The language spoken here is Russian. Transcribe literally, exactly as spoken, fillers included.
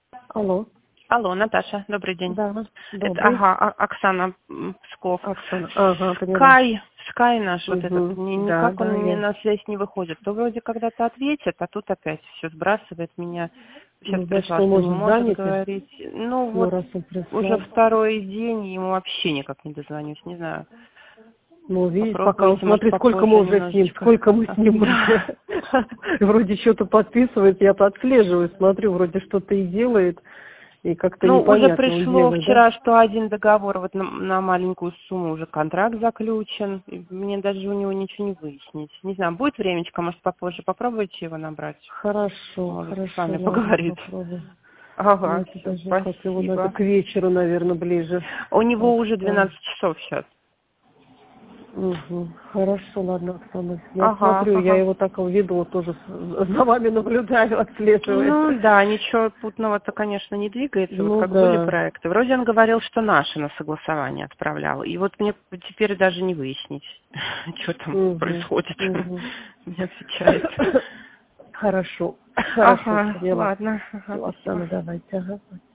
Алло. Алло, Наташа, добрый день. Да, Это, добрый. ага, А- Оксана м, Псков. Оксана. Ага, поняла. Скай, Скай наш вот Угу. этот, ни- Да, никак да, он мне я. на связь не выходит. То вроде когда-то ответит, а тут опять все сбрасывает меня. Сейчас Ну, значит, пришла, он что не может может занят. говорить. Ну Ну, вот раз он уже прислал. второй день, ему вообще никак не дозвонюсь, не знаю. Ну, видишь, пока он, Попробуйте, может, смотри, сколько мы попозже уже с ним, немножечко. сколько мы с ним Да. уже. Вроде что-то подписывает, я подслеживаю, смотрю, вроде что-то и делает, и как-то Ну, уже непонятно он пришло делает, да? вчера, что один договор вот на, на маленькую сумму уже контракт заключен. И мне даже у него ничего не выяснить. Не знаю, будет времечко, может, попозже попробуйте его набрать. Хорошо, Может, хорошо, с вами ладно, поговорит. попробуем. Ага, Ну, все, даже как его надо спасибо. к вечеру, наверное, ближе. У него уже Оксана. двенадцать часов сейчас. Угу. Хорошо, ладно, Оксана. Я Ага, смотрю, я ага. его так видела, тоже с- за вами наблюдаю, отслеживает. Ну да, ничего путного-то, конечно, не двигается. Вот Ну как были да. проекты. Вроде он говорил, что наши на согласование отправлял. И вот мне теперь даже не выяснить, что там Угу. происходит. Угу. Не отвечает. Хорошо. Хорошо, Ага, поняла. ладно. Ага, Все, спасибо. Оксана, давайте. Ага.